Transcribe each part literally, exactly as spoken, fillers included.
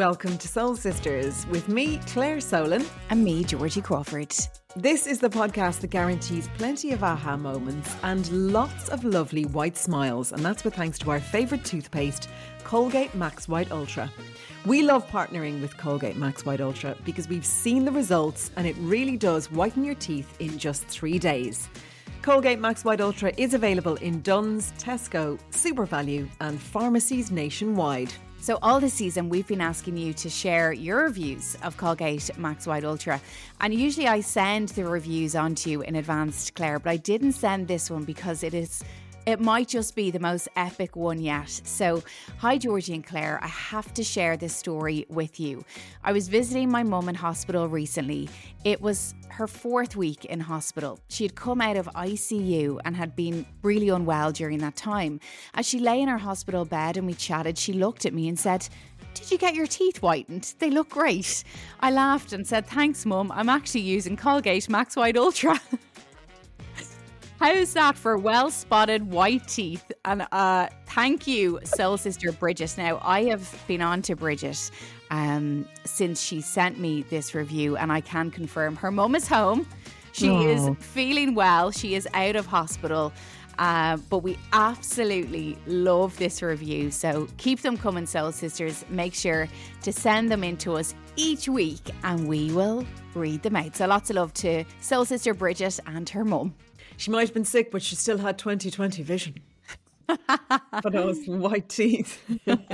Welcome to Soul Sisters with me, Claire Solon. And me, Georgie Crawford. This is the podcast that guarantees plenty of aha moments and lots of lovely white smiles. And that's with thanks to our favourite toothpaste, Colgate Max White Ultra. We love partnering with Colgate Max White Ultra because we've seen the results and it really does whiten your teeth in just three days. Colgate Max White Ultra is available in Dunnes, Tesco, SuperValu and pharmacies nationwide. So all this season, we've been asking you to share your reviews of Colgate Max White Ultra. And usually I send the reviews on to you in advance, Claire, but I didn't send this one because it is... It might just be the most epic one yet. So, hi Georgie and Claire, I have to share this story with you. I was visiting my mum in hospital recently. It was her fourth week in hospital. She had come out of I C U and had been really unwell during that time. As she lay in her hospital bed and we chatted, she looked at me and said, "Did you get your teeth whitened? They look great." I laughed and said, "Thanks mum, I'm actually using Colgate Max White Ultra." How's that for well-spotted white teeth? And uh, thank you, Soul Sister Bridget. Now, I have been on to Bridget um, since she sent me this review, and I can confirm her mum is home. She Oh. is feeling well. She is out of hospital. Uh, but we absolutely love this review. So keep them coming, Soul Sisters. Make sure to send them in to us each week, and we will read them out. So lots of love to Soul Sister Bridget and her mum. She might have been sick, but she still had twenty twenty vision. For those white teeth.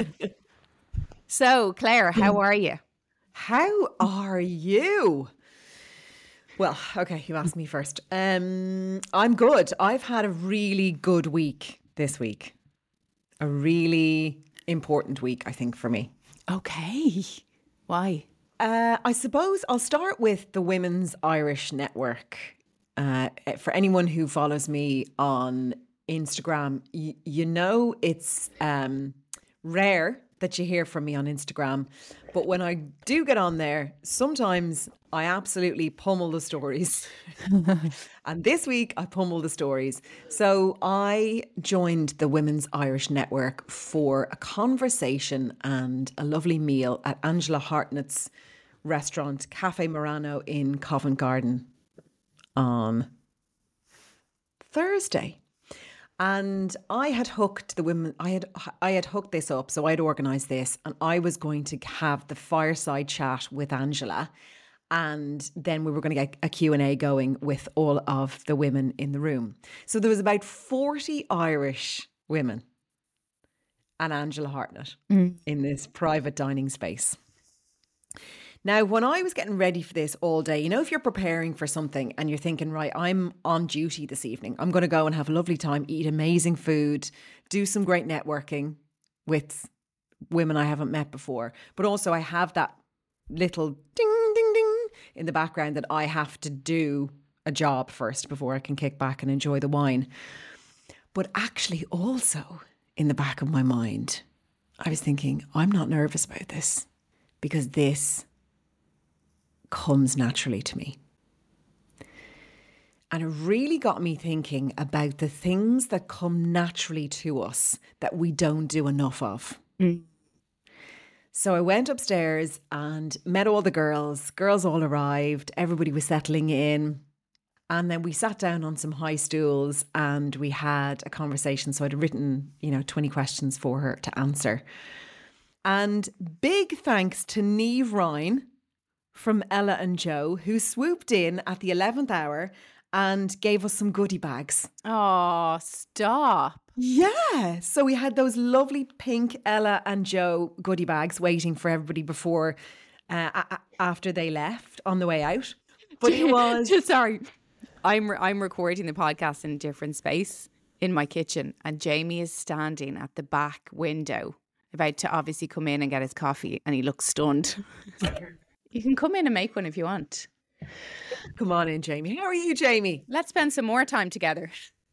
So, Claire, how are you? How are you? Well, okay, you asked me first. Um, I'm good. I've had a really good week this week. A really important week, I think, for me. Okay. Why? Uh, I suppose I'll start with the Women's Irish Network. Uh, for anyone who follows me on Instagram, y- you know it's um, rare that you hear from me on Instagram. But when I do get on there, sometimes I absolutely pummel the stories. And this week I pummel the stories. So I joined the Women's Irish Network for a conversation and a lovely meal at Angela Hartnett's restaurant, Cafe Morano in Covent Garden, on Thursday. And I had hooked the women, I had I had hooked this up, so I'd organised this, and I was going to have the fireside chat with Angela, and then we were going to get a Q and A going with all of the women in the room. So there was about forty Irish women and Angela Hartnett mm. in this private dining space. Now, when I was getting ready for this all day, you know, if you're preparing for something and you're thinking, right, I'm on duty this evening, I'm going to go and have a lovely time, eat amazing food, do some great networking with women I haven't met before. But also I have that little ding, ding, ding in the background that I have to do a job first before I can kick back and enjoy the wine. But actually also in the back of my mind, I was thinking, I'm not nervous about this because this comes naturally to me. And it really got me thinking about the things that come naturally to us that we don't do enough of. Mm. So I went upstairs and met all the girls. Girls all arrived. Everybody was settling in. And then we sat down on some high stools and we had a conversation. So I'd written, you know, twenty questions for her to answer. And big thanks to Niamh Ryan from Ella and Joe, who swooped in at the eleventh hour and gave us some goodie bags. Oh, stop. Yeah. So we had those lovely pink Ella and Joe goodie bags waiting for everybody before, uh, a- after they left on the way out. But it was... Sorry. I'm, re- I'm recording the podcast in a different space in my kitchen, and Jamie is standing at the back window about to obviously come in and get his coffee, and he looks stunned. You can come in and make one if you want. Come on in, Jamie. How are you, Jamie? Let's spend some more time together.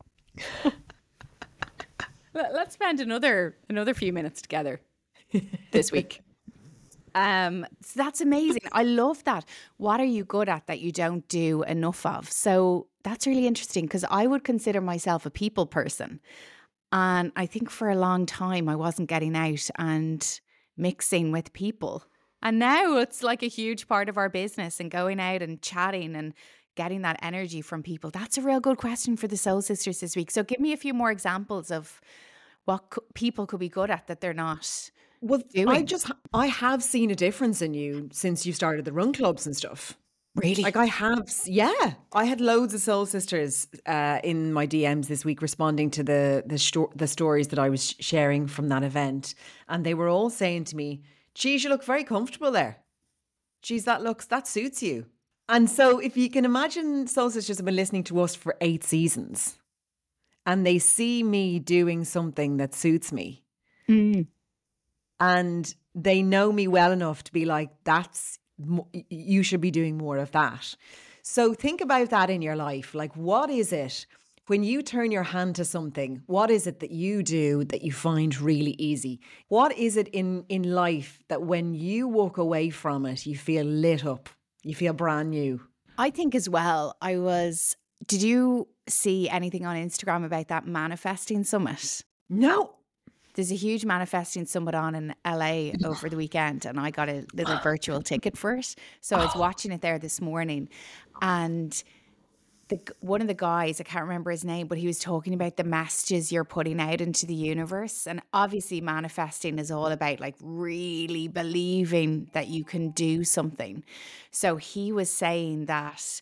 Let's spend another another few minutes together this week. Um, so that's amazing. I love that. What are you good at that you don't do enough of? So that's really interesting because I would consider myself a people person. And I think for a long time I wasn't getting out and mixing with people. And now it's like a huge part of our business, and going out and chatting and getting that energy from people. That's a real good question for the Soul Sisters this week. So give me a few more examples of what co- people could be good at that they're not Well, doing. I just, I have seen a difference in you since you started the run clubs and stuff. Really? Like I have, yeah. I had loads of Soul Sisters uh, in my D Ms this week responding to the the, sto- the stories that I was sharing from that event. And they were all saying to me, geez, you look very comfortable there. Geez, that looks, that suits you. And so if you can imagine, Soul Sisters have been listening to us for eight seasons and they see me doing something that suits me. Mm. And they know me well enough to be like, that's, you should be doing more of that. So think about that in your life. Like, what is it when you turn your hand to something? What is it that you do that you find really easy? What is it in, in life that when you walk away from it, you feel lit up? You feel brand new? I think as well, I was, did you see anything on Instagram about that manifesting summit? No. There's a huge manifesting summit on in L A over the weekend, and I got a little virtual ticket for it. So I was watching it there this morning, and the one of the guys, I can't remember his name, but he was talking about the messages you're putting out into the universe. And obviously manifesting is all about like really believing that you can do something. So he was saying that,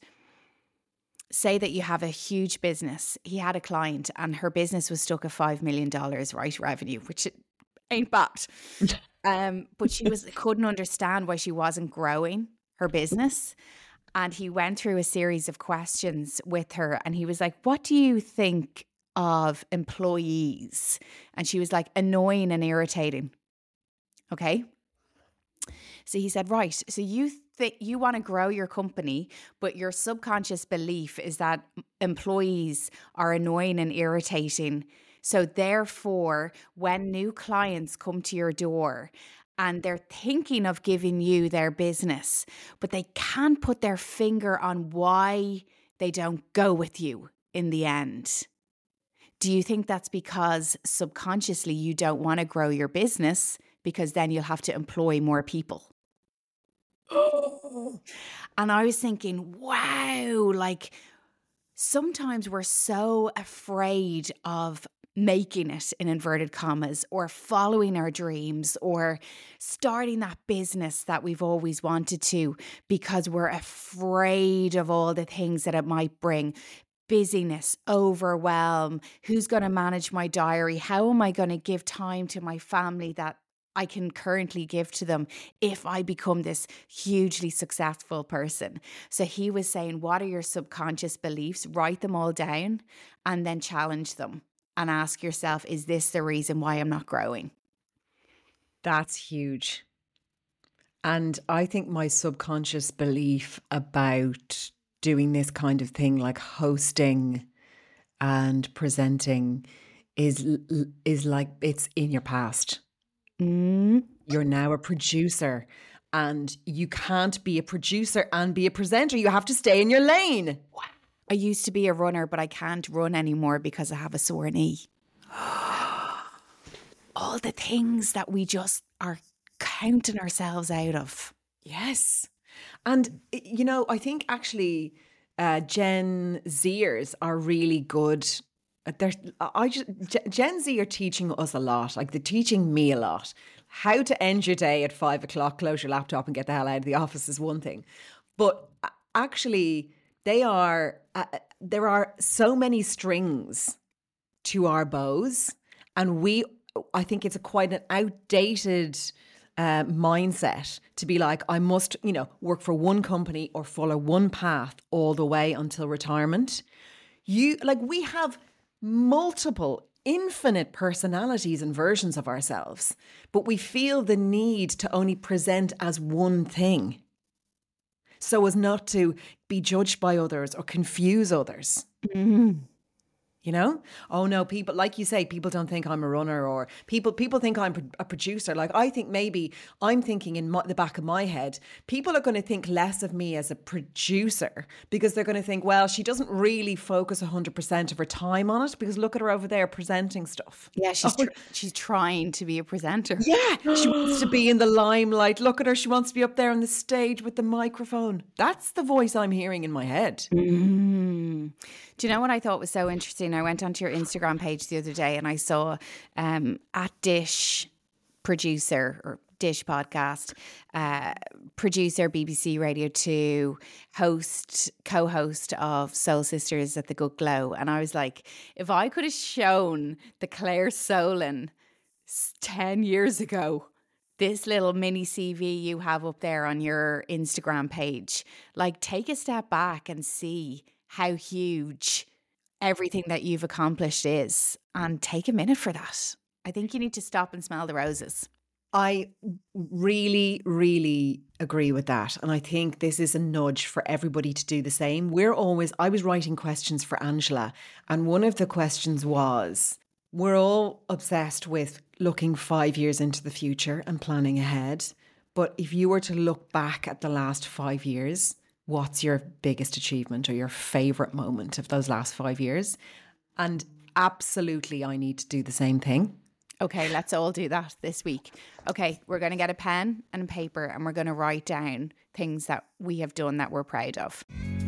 say that you have a huge business. He had a client and her business was stuck at five million dollars, right, revenue, which ain't bad. Um, but she was couldn't understand why she wasn't growing her business. And he went through a series of questions with her and he was like, what do you think of employees? And she was like, annoying and irritating. Okay. So he said, right, so you think you want to grow your company, but your subconscious belief is that employees are annoying and irritating. So therefore, when new clients come to your door and they're thinking of giving you their business, but they can't put their finger on why they don't go with you in the end. Do you think that's because subconsciously you don't want to grow your business because then you'll have to employ more people? And I was thinking, wow, like sometimes we're so afraid of making it in inverted commas or following our dreams or starting that business that we've always wanted to because we're afraid of all the things that it might bring. Busyness, overwhelm, who's going to manage my diary? How am I going to give time to my family that I can currently give to them if I become this hugely successful person? So he was saying, what are your subconscious beliefs? Write them all down and then challenge them and ask yourself, is this the reason why I'm not growing? That's huge. And I think my subconscious belief about doing this kind of thing, like hosting and presenting, is is like it's in your past. Mm. You're now a producer and you can't be a producer and be a presenter. You have to stay in your lane. I used to be a runner, but I can't run anymore because I have a sore knee. All the things that we just are counting ourselves out of. Yes. And, you know, I think actually uh, Gen Zers are really good. They're, I just, Gen Z are teaching us a lot. Like they're teaching me a lot. How to end your day at five o'clock, close your laptop and get the hell out of the office is one thing. But actually, they are, uh, there are so many strings to our bows. And we, I think it's a quite an outdated uh, mindset to be like, I must, you know, work for one company or follow one path all the way until retirement. You, like we have multiple, infinite personalities and versions of ourselves, but we feel the need to only present as one thing so as not to be judged by others or confuse others. Mm-hmm. You know, oh no, people, like you say, people don't think I'm a runner, or people people think I'm pro- a producer. Like, I think maybe I'm thinking in my, the back of my head, people are going to think less of me as a producer, because they're going to think, well, she doesn't really focus one hundred percent of her time on it, because look at her over there presenting stuff. Yeah, she's Oh, tr- she's trying to be a presenter. yeah, she wants to be in the limelight. Look at her. She wants to be up there on the stage with the microphone. That's the voice I'm hearing in my head. Mm. Do you know what I thought was so interesting? I went onto your Instagram page the other day and I saw um, at Dish producer or Dish podcast, uh, producer, B B C Radio two, host, co-host of Soul Sisters at the Good Glow. And I was like, if I could have shown the Claire Solon ten years ago, this little mini C V you have up there on your Instagram page, like, take a step back and see how huge everything that you've accomplished is, and take a minute for that. I think you need to stop and smell the roses. I really, really agree with that. And I think this is a nudge for everybody to do the same. We're always, I was writing questions for Angela, and one of the questions was, we're all obsessed with looking five years into the future and planning ahead. But if you were to look back at the last five years, what's your biggest achievement or your favourite moment of those last five years? And absolutely, I need to do the same thing. Okay, let's all do that this week. Okay, we're going to get a pen and a paper and we're going to write down things that we have done that we're proud of.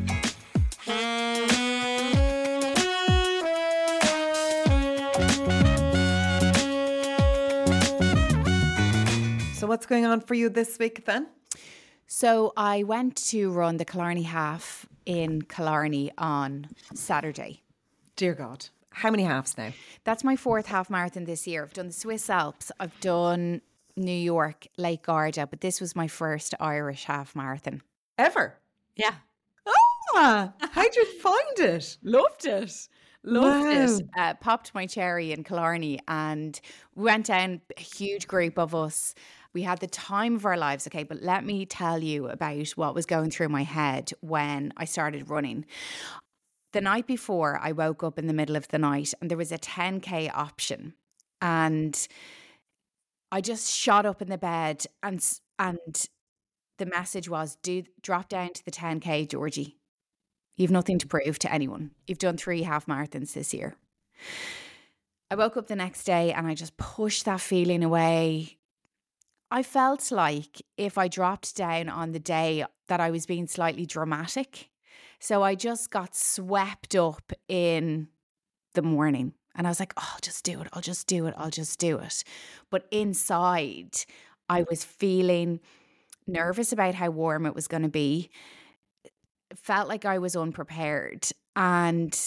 So what's going on for you this week then? So I went to run the Killarney Half in Killarney on Saturday. Dear God. How many halves now? That's my fourth half marathon this year. I've done the Swiss Alps, I've done New York, Lake Garda, but this was my first Irish half marathon. Ever? Yeah. Ah, how'd you find it? Loved it. Loved Wow. it. Uh, popped my cherry in Killarney and we went down, a huge group of us. We had the time of our lives, okay, but let me tell you about what was going through my head when I started running. The night before, I woke up in the middle of the night and there was a ten K option. And I just shot up in the bed and and the message was, do drop down to the ten K, Georgie. You've nothing to prove to anyone. You've done three half marathons this year. I woke up the next day and I just pushed that feeling away. I felt like if I dropped down on the day that I was being slightly dramatic. So I just got swept up in the morning and I was like, oh, I'll just do it. I'll just do it. I'll just do it. But inside, I was feeling nervous about how warm it was going to be. It felt like I was unprepared and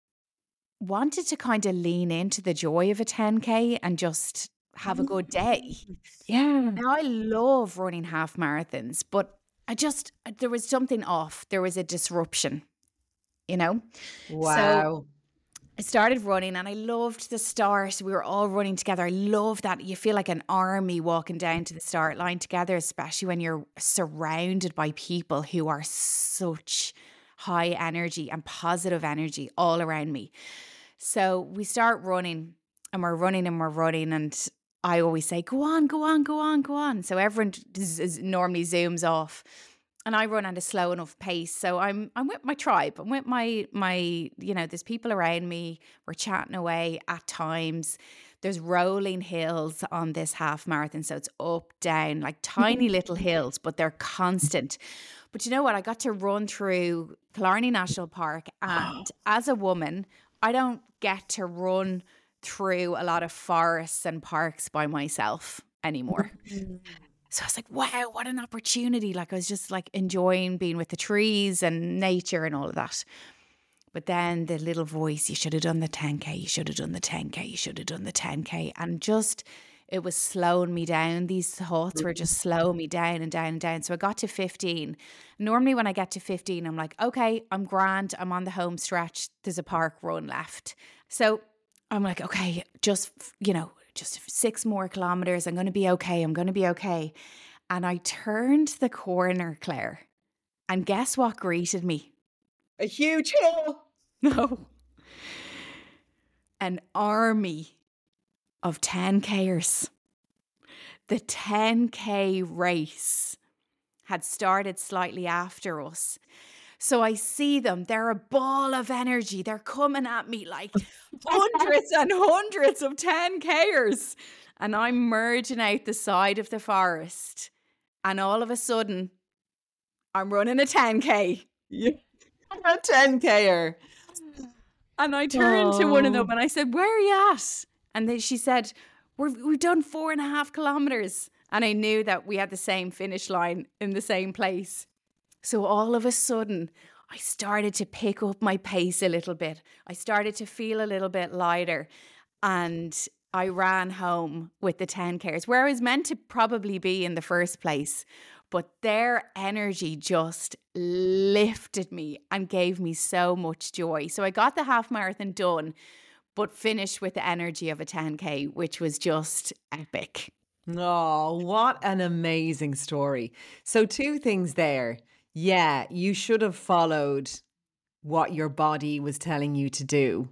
wanted to kind of lean into the joy of a ten K and just have a good day. Yeah. Now, I love running half marathons, but I just, there was something off. There was a disruption, you know? Wow. So I started running and I loved the start. We were all running together. I love that. You feel like an army walking down to the start line together, especially when you're surrounded by people who are such high energy and positive energy all around me. So we start running and we're running and we're running and I always say, go on, go on, go on, go on. So everyone is, is normally zooms off and I run at a slow enough pace. So I'm I'm with my tribe. I'm with my, my you know, there's people around me. We're chatting away at times. There's rolling hills on this half marathon. So it's up, down, like tiny little hills, but they're constant. But you know what? I got to run through Killarney National Park. And as a woman, I don't get to run through a lot of forests and parks by myself anymore. So I was like, wow, what an opportunity. Like I was just like enjoying being with the trees and nature and all of that. But then the little voice, you should have done the ten K, you should have done the ten K, you should have done the ten K. And just, it was slowing me down. These thoughts were just slowing me down and down and down. So I got to fifteen. Normally when I get to fifteen, I'm like, okay, I'm grand. I'm on the home stretch. There's a park run left. So I'm like, okay, just, you know, just six more kilometers. I'm going to be okay. I'm going to be okay. And I turned the corner, Claire, and guess what greeted me? A huge hill. No. an army of ten Kers. The ten K race had started slightly after us. So I see them, they're a ball of energy. They're coming at me like hundreds and hundreds of ten Kers. And I'm merging out the side of the forest. And all of a sudden, I'm running a ten K. Yeah. A ten K-er. And I turned oh. to one of them and I said, where are you at? And then she said, We're, we've done four and a half kilometers. And I knew that we had the same finish line in the same place. So all of a sudden, I started to pick up my pace a little bit. I started to feel a little bit lighter. And I ran home with the ten Kers, where I was meant to probably be in the first place. But their energy just lifted me and gave me so much joy. So I got the half marathon done, but finished with the energy of a ten K, which was just epic. Oh, what an amazing story. So two things there. Yeah, you should have followed what your body was telling you to do.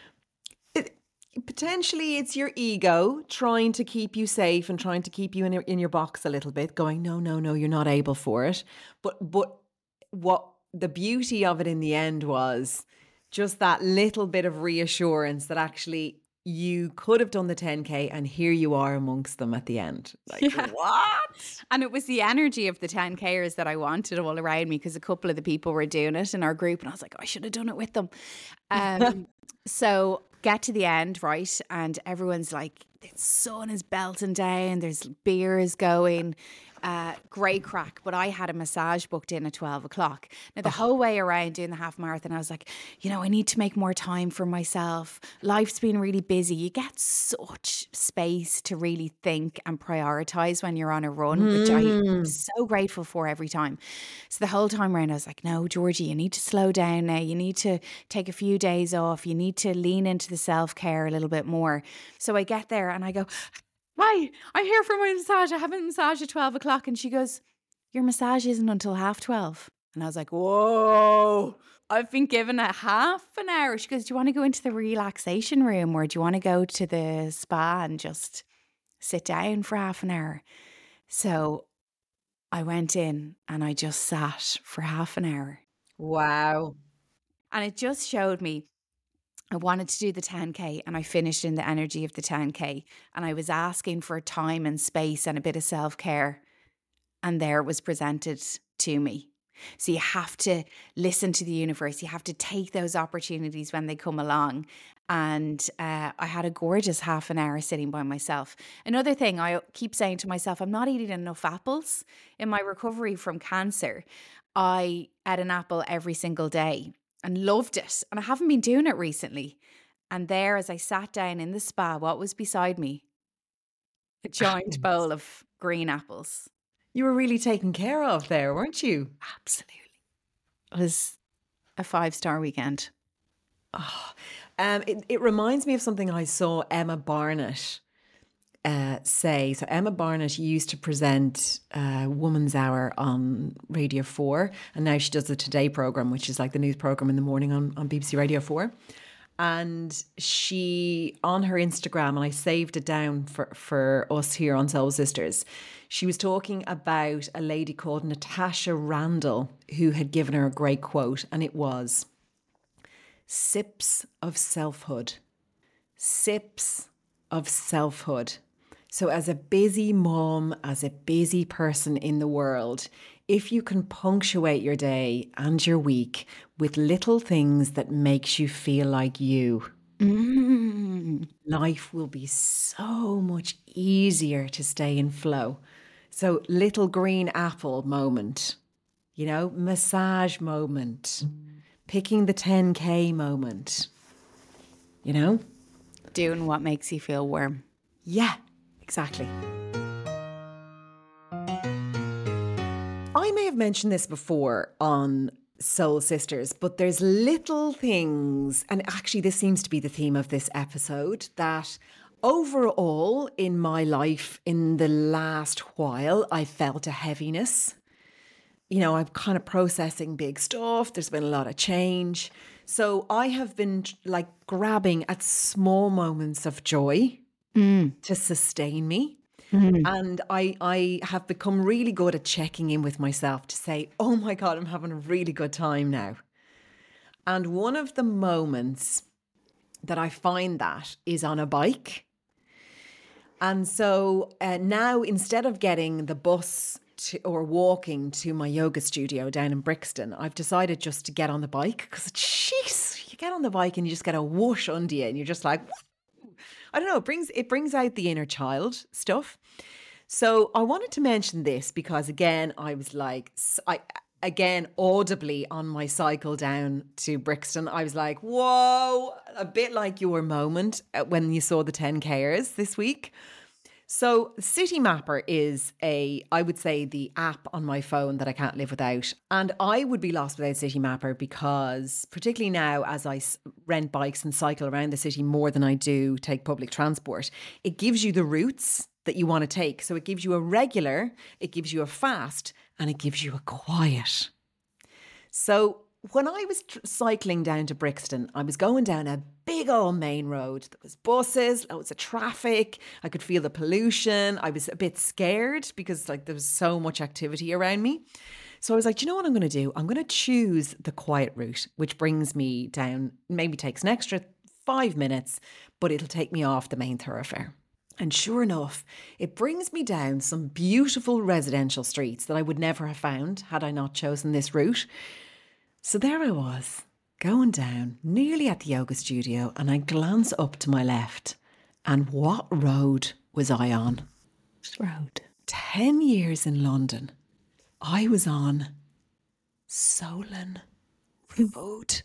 It, potentially it's your ego trying to keep you safe and trying to keep you in your, in your box a little bit, going, no, no, no, you're not able for it. But but what the beauty of it in the end was just that little bit of reassurance that actually you could have done the ten K and here you are amongst them at the end. Like, yeah. What? And it was the energy of the ten Kers that I wanted all around me, because a couple of the people were doing it in our group and I was like, oh, I should have done it with them. Um, so get to the end, right? And everyone's like, the sun is belting down, there's beers going. Uh, great crack, but I had a massage booked in at twelve o'clock. Now the oh. whole way around doing the half marathon I was like, you know, I need to make more time for myself. Life's been really busy. You get such space to really think and prioritize when you're on a run, mm. which I'm so grateful for every time. So the whole time around I was like, no, Georgie, you need to slow down now. You need to take a few days off. You need to lean into the self-care a little bit more. So I get there and I go, hi, I'm here for my massage. I have a massage at twelve o'clock. And she goes, your massage isn't until half twelve. And I was like, whoa, I've been given a half an hour. She goes, do you want to go into the relaxation room or do you want to go to the spa and just sit down for half an hour? So I went in and I just sat for half an hour. Wow. And it just showed me I wanted to do the ten K and I finished in the energy of the ten K, and I was asking for time and space and a bit of self-care, and there it was presented to me. So you have to listen to the universe. You have to take those opportunities when they come along. And uh, I had a gorgeous half an hour sitting by myself. Another thing I keep saying to myself, I'm not eating enough apples. In my recovery from cancer, I ate an apple every single day and loved it. And I haven't been doing it recently. And there, as I sat down in the spa, what was beside me? A giant bowl of green apples. You were really taken care of there, weren't you? Absolutely. It was a five-star weekend. Oh, um, it, it reminds me of something I saw Emma Barnett uh, say. So Emma Barnett used to present uh, Woman's Hour on Radio four, and now she does the Today programme, which is like the news programme in the morning on, on B B C Radio four. And she, on her Instagram, and I saved it down for, for us here on Soul Sisters, she was talking about a lady called Natasha Randall who had given her a great quote, and it was, sips of selfhood, sips of selfhood. So as a busy mom, as a busy person in the world, if you can punctuate your day and your week with little things that makes you feel like you, mm. life will be so much easier to stay in flow. So little green apple moment, you know, massage moment, picking the ten K moment, you know? Doing what makes you feel warm. Yeah, exactly. I may have mentioned this before on Soul Sisters, but there's little things, and actually this seems to be the theme of this episode, that overall in my life in the last while, I felt a heaviness. you know, I'm kind of processing big stuff. There's been a lot of change. So I have been like grabbing at small moments of joy Mm. to sustain me. Mm. And I, I have become really good at checking in with myself to say, oh my God, I'm having a really good time now. And one of the moments that I find that is on a bike. And so uh, now instead of getting the bus to, or walking to my yoga studio down in Brixton, I've decided just to get on the bike because, jeez, you get on the bike and you just get a whoosh under you and you're just like, whoo. I don't know, it brings, it brings out the inner child stuff. So I wanted to mention this because, again, I was like, I again, audibly on my cycle down to Brixton, I was like, whoa, a bit like your moment when you saw the ten Kers this week. So Citymapper is a, I would say, the app on my phone that I can't live without. And I would be lost without Citymapper because particularly now as I rent bikes and cycle around the city more than I do take public transport, it gives you the routes that you want to take. So it gives you a regular, it gives you a fast, and it gives you a quiet. So when I was tr- cycling down to Brixton, I was going down a big old main road. There was buses, loads of traffic. I could feel the pollution. I was a bit scared because like there was so much activity around me. So I was like, do you know what I'm going to do? I'm going to choose the quiet route, which brings me down, maybe takes an extra five minutes, but it'll take me off the main thoroughfare. And sure enough, it brings me down some beautiful residential streets that I would never have found had I not chosen this route. So there I was, going down, nearly at the yoga studio, and I glance up to my left. And what road was I on? What road? Ten years in London, I was on Solon Road.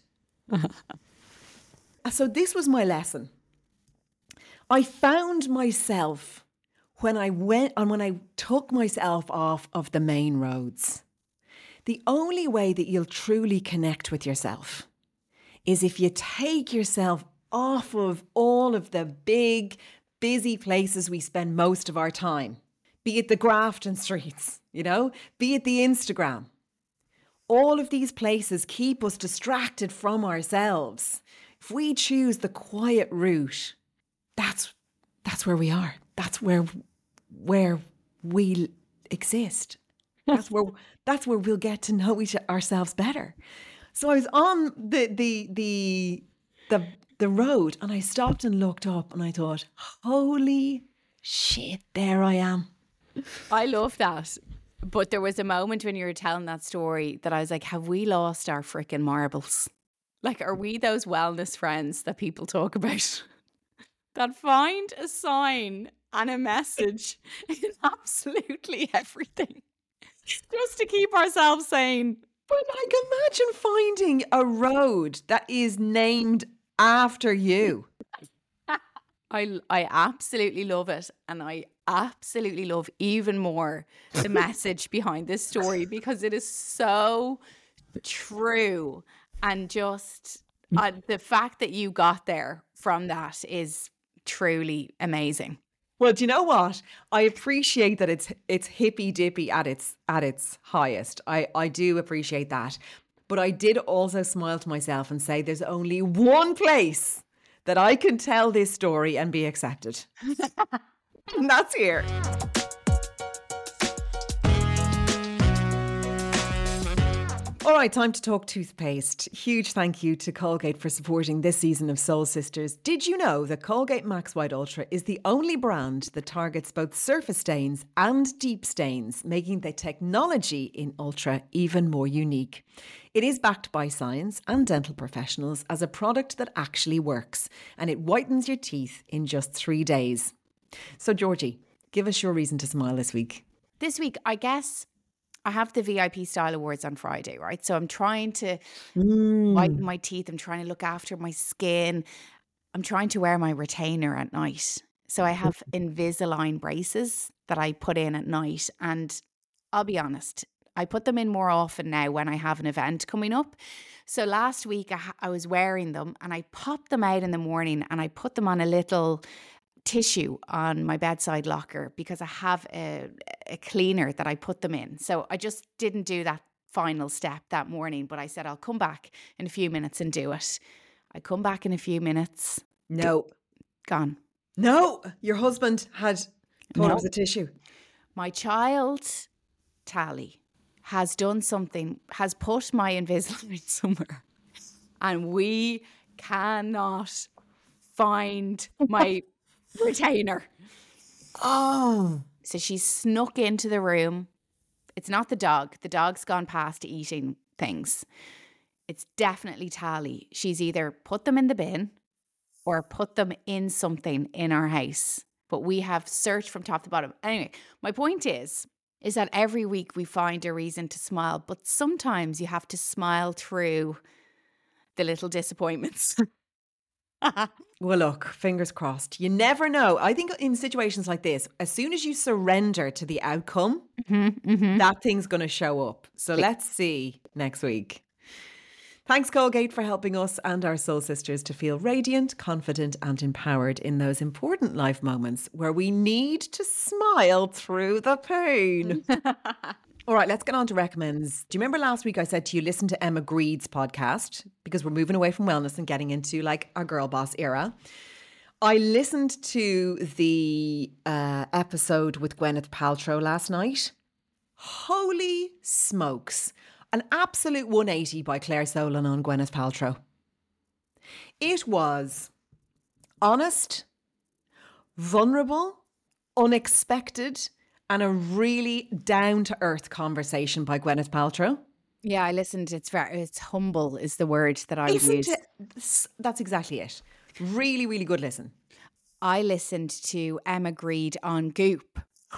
So this was my lesson. I found myself when I went and when I took myself off of the main roads. The only way that you'll truly connect with yourself is if you take yourself off of all of the big, busy places we spend most of our time, be it the Grafton streets, you know, be it the Instagram. All of these places keep us distracted from ourselves. If we choose the quiet route, that's that's where we are. That's where where we exist. That's where that's where we'll get to know each ourselves better. So I was on the the the the the road and I stopped and looked up and I thought, holy shit, there I am. I love that. But there was a moment when you were telling that story that I was like, have we lost our freaking marbles? Like, are we those wellness friends that people talk about that find a sign and a message in absolutely everything just to keep ourselves sane? But like, imagine finding a road that is named after you. I, I absolutely love it. And I absolutely love even more the message behind this story because it is so true. And just uh, the fact that you got there from that is truly amazing. Well, do you know what? I appreciate that it's it's hippy dippy at its at its highest. I, I do appreciate that. But I did also smile to myself and say there's only one place that I can tell this story and be accepted. And that's here. All right, time to talk toothpaste. Huge thank you to Colgate for supporting this season of Soul Sisters. Did you know that Colgate Max White Ultra is the only brand that targets both surface stains and deep stains, making the technology in Ultra even more unique? It is backed by science and dental professionals as a product that actually works, and it whitens your teeth in just three days. So, Georgie, give us your reason to smile this week. This week, I guess I have the V I P Style Awards on Friday, right? So I'm trying to mm. whiten my teeth. I'm trying to look after my skin. I'm trying to wear my retainer at night. So I have Invisalign braces that I put in at night. And I'll be honest, I put them in more often now when I have an event coming up. So last week I, ha- I was wearing them and I popped them out in the morning and I put them on a little tissue on my bedside locker because I have a, a cleaner that I put them in. So I just didn't do that final step that morning, but I said, I'll come back in a few minutes and do it. I come back in a few minutes. No. Gone. No. Your husband had thought No. it was a tissue. My child, Tally, has done something, has put my Invisalign somewhere, and we cannot find my retainer. Oh. So she snuck into the room. It's not the dog. The dog's gone past eating things. It's definitely Tally. She's either put them in the bin or put them in something in our house. But we have searched from top to bottom. Anyway, my point is, is that every week we find a reason to smile. But sometimes you have to smile through the little disappointments. Well, look, fingers crossed. You never know. I think in situations like this, as soon as you surrender to the outcome, Mm-hmm, mm-hmm. that thing's going to show up. So let's see next week. Thanks, Colgate, for helping us and our soul sisters to feel radiant, confident and empowered in those important life moments where we need to smile through the pain. All right, let's get on to recommends. Do you remember last week I said to you, listen to Emma Greed's podcast because we're moving away from wellness and getting into like our girl boss era. I listened to the uh, episode with Gwyneth Paltrow last night. Holy smokes. An absolute one eighty by Claire Solon on Gwyneth Paltrow. It was honest, vulnerable, unexpected, and a really down-to-earth conversation by Gwyneth Paltrow. Yeah, I listened. It's very, it's humble is the word that I would Listen use. to, that's exactly it. Really, really good listen. I listened to Emma Greed on Goop.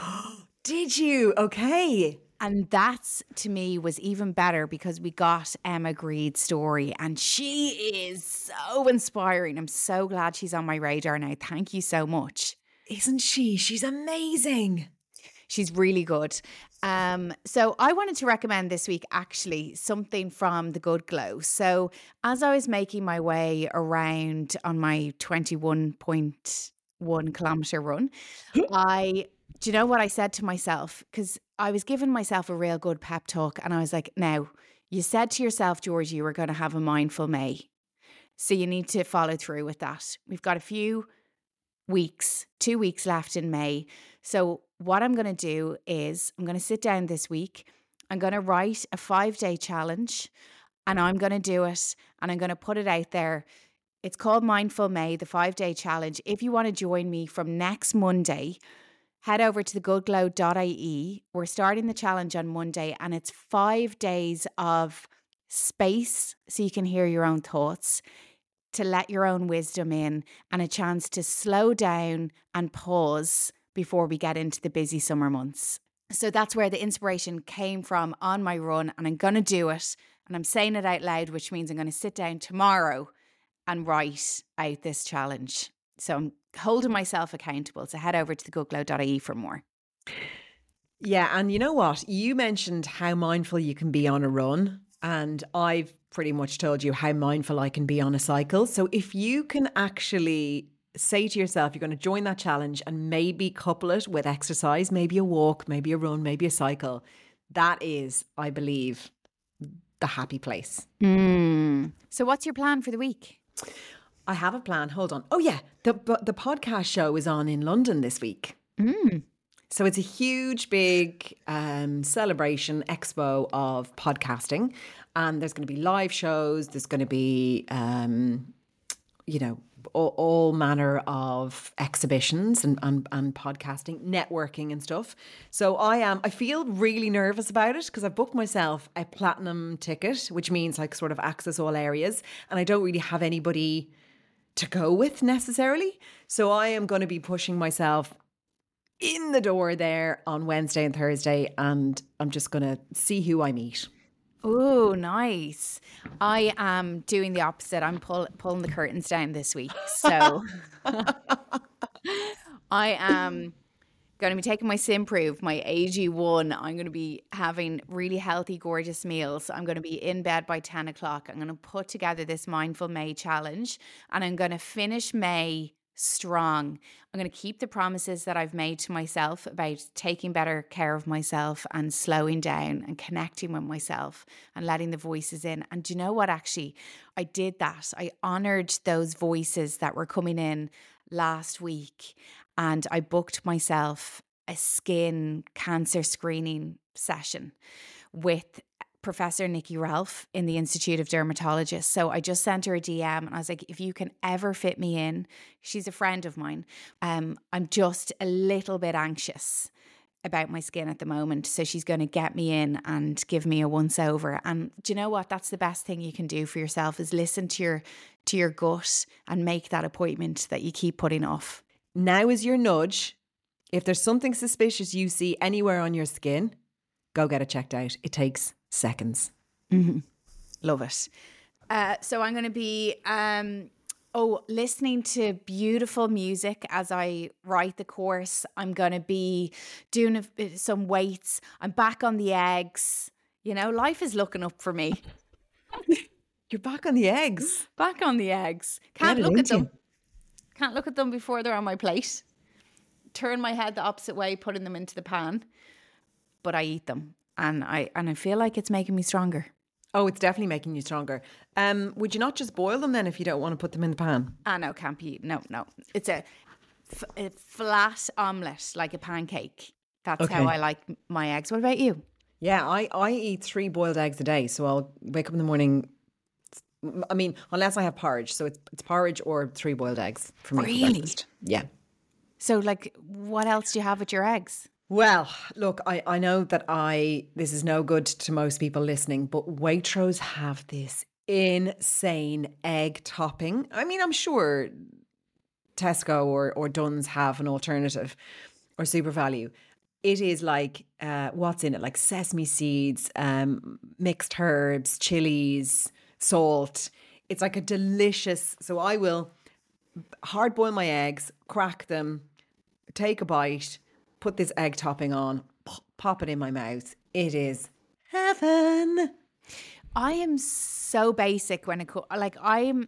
Did you? Okay. And that's, to me, was even better because we got Emma Greed's story and she is so inspiring. I'm so glad she's on my radar now. Thank you so much. Isn't she? She's amazing. She's really good. Um, so I wanted to recommend this week actually something from The Good Glow. So as I was making my way around on my twenty-one point one kilometre run, I, do you know what I said to myself? Because I was giving myself a real good pep talk and I was like, now, you said to yourself, George, you were going to have a mindful May. So you need to follow through with that. We've got a few weeks, two weeks left in May. So what I'm going to do is I'm going to sit down this week. I'm going to write a five day challenge and I'm going to do it and I'm going to put it out there. It's called Mindful May, the five day challenge. If you want to join me from next Monday, head over to the good glow dot I E. We're starting the challenge on Monday and it's five days of space so you can hear your own thoughts, to let your own wisdom in, and a chance to slow down and pause before we get into the busy summer months. So that's where the inspiration came from on my run, and I'm going to do it. And I'm saying it out loud, which means I'm going to sit down tomorrow and write out this challenge. So I'm holding myself accountable. So head over to the good glow dot I E for more. Yeah, and you know what? You mentioned how mindful you can be on a run, and I've pretty much told you how mindful I can be on a cycle. So if you can actually say to yourself, you're going to join that challenge and maybe couple it with exercise, maybe a walk, maybe a run, maybe a cycle, that is, I believe, the happy place. Mm. So what's your plan for the week? I have a plan. Hold on. Oh yeah, the the podcast show is on in London this week. Mm. So it's a huge, big um, celebration expo of podcasting, and there's going to be live shows. There's going to be, um, you know, all, all manner of exhibitions and, and and podcasting, networking and stuff. So I am. I feel really nervous about it because I've booked myself a platinum ticket, which means like sort of access all areas, and I don't really have anybody to go with necessarily. So I am going to be pushing myself in the door there on Wednesday and Thursday, and I'm just going to see who I meet. Oh, nice. I am doing the opposite. I'm pull, pulling the curtains down this week. So I am going to be taking my Simprove, my A G one. I'm going to be having really healthy, gorgeous meals. I'm going to be in bed by ten o'clock. I'm going to put together this Mindful May challenge, and I'm going to finish May strong. I'm going to keep the promises that I've made to myself about taking better care of myself and slowing down and connecting with myself and letting the voices in. And do you know what? Actually, I did that. I honored those voices that were coming in last week, and I booked myself a skin cancer screening session with Professor Nikki Ralph in the Institute of Dermatologists. So I just sent her a D M and I was like, if you can ever fit me in, she's a friend of mine. Um, I'm just a little bit anxious about my skin at the moment. So she's going to get me in and give me a once over. And do you know what? That's the best thing you can do for yourself, is listen to your to your gut and make that appointment that you keep putting off. Now is your nudge. If there's something suspicious you see anywhere on your skin, go get it checked out. It takes seconds. Mm-hmm. Love it. Uh, so I'm going to be, um, oh, listening to beautiful music as I write the course. I'm going to be doing a, some weights. I'm back on the eggs. You know, life is looking up for me. You're back on the eggs. Back on the eggs. Can't look at them. Can't look at them before they're on my plate. Turn my head the opposite way, putting them into the pan. But I eat them. And I and I feel like it's making me stronger. Oh, it's definitely making you stronger. Um, would you not just boil them then if you don't want to put them in the pan? Ah, no, can't be. No, no. It's a, f- a flat omelette, like a pancake. That's Okay. how I like my eggs. What about you? Yeah, I, I eat three boiled eggs a day. So I'll wake up in the morning. I mean, unless I have porridge. So it's it's porridge or three boiled eggs for me. for Really? breakfast. Yeah. So, like, what else do you have with your eggs? Well, look, I, I know that I this is no good to most people listening, but Waitrose have this insane egg topping. I mean, I'm sure Tesco or, or Dunn's have an alternative, or Super Value. It is like, uh, what's in it? Like sesame seeds, um, mixed herbs, chilies, salt. It's like a delicious, so I will hard boil my eggs, crack them, take a bite, put this egg topping on, pop it in my mouth. It is heaven. I am so basic when it comes, like I'm,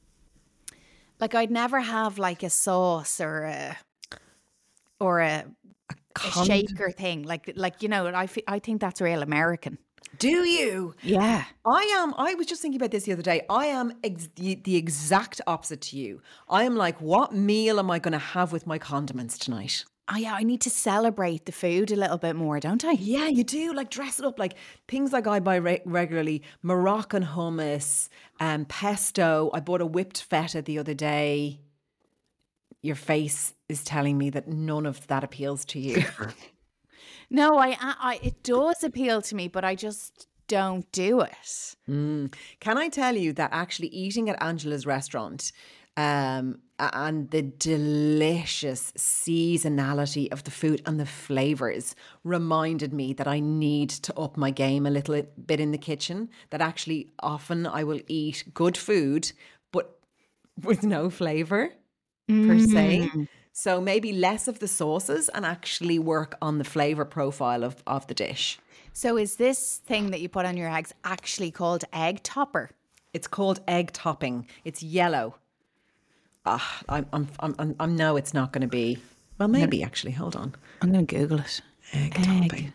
like I'd never have like a sauce or a, or a, a, a shaker thing. Like, like, you know, I, f- I think that's real American. Do you? Yeah. I am, I was just thinking about this the other day. I am ex- the, the exact opposite to you. I am like, what meal am I going to have with my condiments tonight? Oh yeah, I need to celebrate the food a little bit more, don't I? Yeah, you do. Like dress it up. Like things like I buy re- regularly, Moroccan hummus, um, pesto. I bought a whipped feta the other day. Your face is telling me that none of that appeals to you. No, I, I, it does appeal to me, but I just don't do it. Mm. Can I tell you that actually eating at Angela's restaurant, um, and the delicious seasonality of the food and the flavours reminded me that I need to up my game a little bit in the kitchen. That actually often I will eat good food, but with no flavour mm. per se. So maybe less of the sauces and actually work on the flavour profile of, of the dish. So is this thing that you put on your eggs actually called egg topper? It's called egg topping. It's yellow. Ah, I'm, I'm, I'm, I'm, I'm no, it's not going to be. Well, maybe actually. Hold on. I'm going to Google it. Egg, egg topping.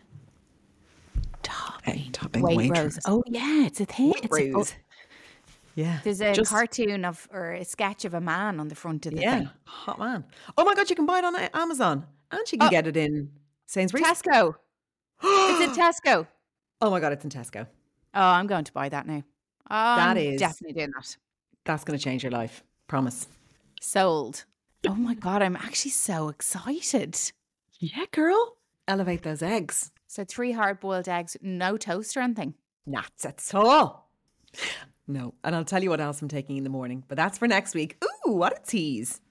Topping. Egg topping. Waitrose. Oh yeah, it's a thing. It's a, oh, yeah. There's a Just, cartoon of or a sketch of a man on the front of the yeah, thing. hot man. Oh my God, you can buy it on Amazon, and you can Oh, get it in Sainsbury's. Tesco. It's in Tesco. Oh my God, it's in Tesco. Oh, I'm going to buy that now. Oh, That I'm is- definitely doing that. That's going to change your life. Promise. Sold. Oh my God, I'm actually so excited. Yeah, girl. Elevate those eggs. So three hard-boiled eggs, no toast or anything. Not at all. No. And I'll tell you what else I'm taking in the morning, but that's for next week. Ooh, what a tease.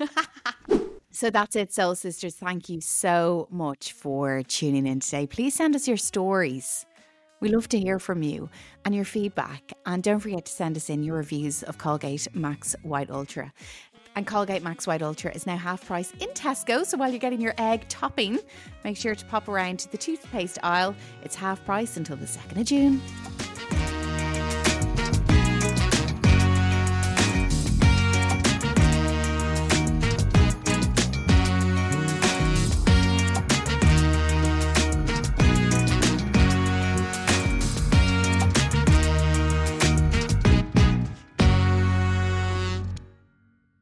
So that's it, Soul Sisters. Thank you so much for tuning in today. Please send us your stories. We love to hear from you and your feedback. And don't forget to send us in your reviews of Colgate Max White Ultra. And Colgate Max White Ultra is now half price in Tesco. So while you're getting your egg topping, make sure to pop around to the toothpaste aisle. It's half price until the second of June.